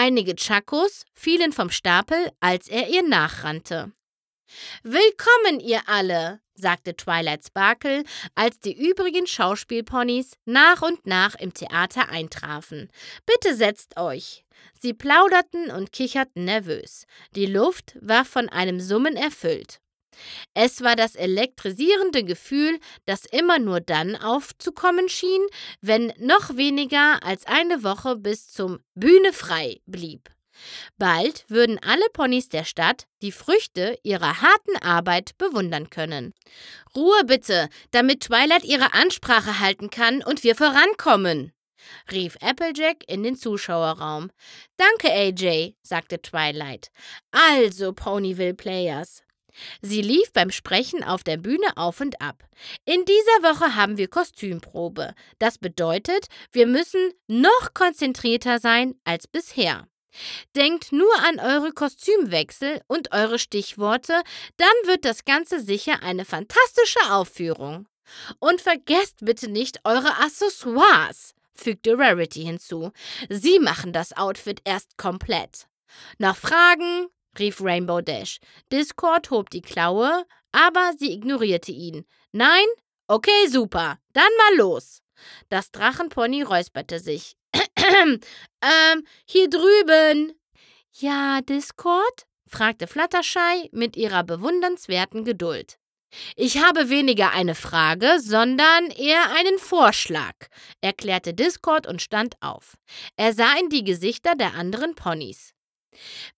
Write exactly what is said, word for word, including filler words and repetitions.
Einige Chakos fielen vom Stapel, als er ihr nachrannte. »Willkommen, ihr alle«, sagte Twilight Sparkle, als die übrigen Schauspielponys nach und nach im Theater eintrafen. »Bitte setzt euch.« Sie plauderten und kicherten nervös. Die Luft war von einem Summen erfüllt. Es war das elektrisierende Gefühl, das immer nur dann aufzukommen schien, wenn noch weniger als eine Woche bis zum Bühne frei blieb. Bald würden alle Ponys der Stadt die Früchte ihrer harten Arbeit bewundern können. »Ruhe bitte, damit Twilight ihre Ansprache halten kann und wir vorankommen«, rief Applejack in den Zuschauerraum. »Danke, A J«, sagte Twilight. »Also, Ponyville Players.« Sie lief beim Sprechen auf der Bühne auf und ab. »In dieser Woche haben wir Kostümprobe. Das bedeutet, wir müssen noch konzentrierter sein als bisher. Denkt nur an eure Kostümwechsel und eure Stichworte, dann wird das Ganze sicher eine fantastische Aufführung. Und vergesst bitte nicht eure Accessoires«, fügte Rarity hinzu. »Sie machen das Outfit erst komplett.« »Noch Fragen?«, rief Rainbow Dash. Discord hob die Klaue, aber sie ignorierte ihn. »Nein? Okay, super. Dann mal los.« Das Drachenpony räusperte sich. ähm, hier drüben.« »Ja, Discord?«, fragte Fluttershy mit ihrer bewundernswerten Geduld. »Ich habe weniger eine Frage, sondern eher einen Vorschlag«, erklärte Discord und stand auf. Er sah in die Gesichter der anderen Ponys.